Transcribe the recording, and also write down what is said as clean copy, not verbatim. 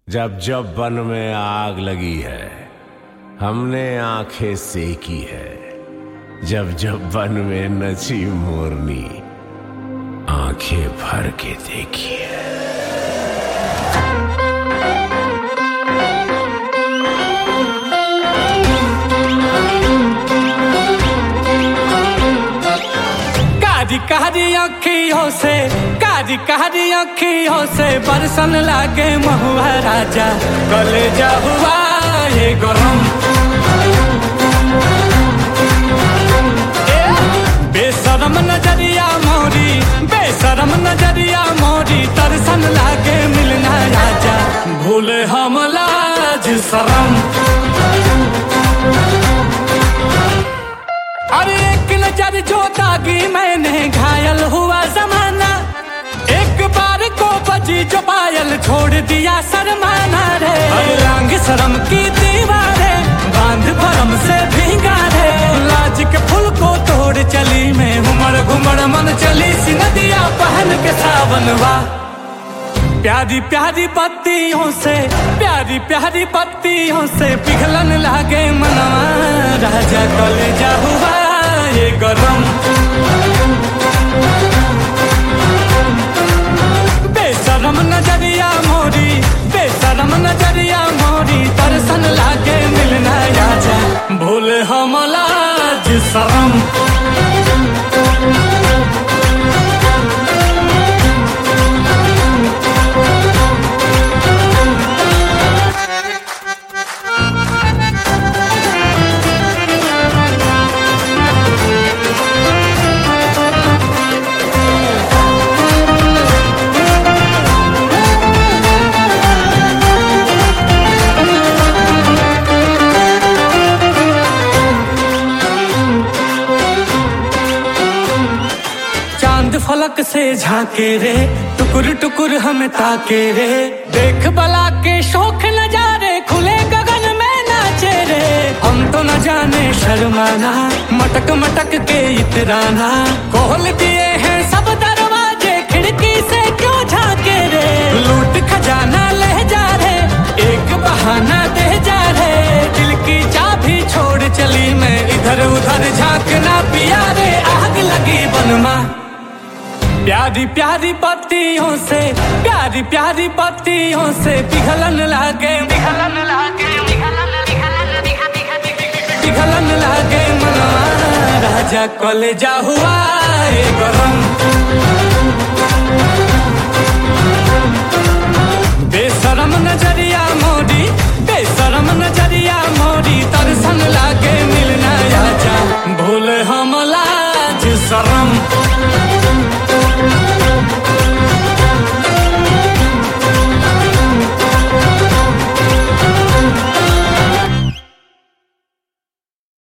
जब जब वन में आग लगी है हमने आंखें सेकी है। जब जब वन में नची मोरनी आंखें भर के देखी है। कारी कारी अखियों से बरसन लागे महुआ राजा कलेजा हुआ ये गरम। बेशरम नजरिया मोरी तरसन लागे मिलना राजा भूले हम लाज शरम। अरे एक नजर जो दागी मैंने घायल हुआ जमाना। एक बार को बजी जो पायल छोड़ दिया शर्माना रे। रंग शर्म की दीवारें बांध भरम से भीगा रे। लाज के फूल को तोड़ चली मैं घुमड़ घुमड़ मन चली सी नदिया पहन के सावनवा। प्यारी प्यारी पत्तियों से पिघलन लागे मनवा राजा कलेजा हुआ ये गरम। बेशरम नजरिया मोरी तरसन लागे मिलना राजा भूले हम लाज शरम। फलक से झांके रे टुकुर टुकुर हम ताके रे। देख बला के शौक नजारे खुले गगन में नाचे रे। हम तो न जाने शर्माना मटक मटक के इतराना। खोल दिए हैं सब दरवाजे खिड़की से क्यों झांके रे। लूट खजाना ले जा रे एक बहाना दे जा रे। दिल की चाबी छोड़ चली मैं इधर उधर झांकना पिया रे। आग लगी बनमा प्यारी प्यारी पत्तियों से पिघलन लागे मनवा राजा कलेजा हुआ ये गरम। बेशरम नजरिया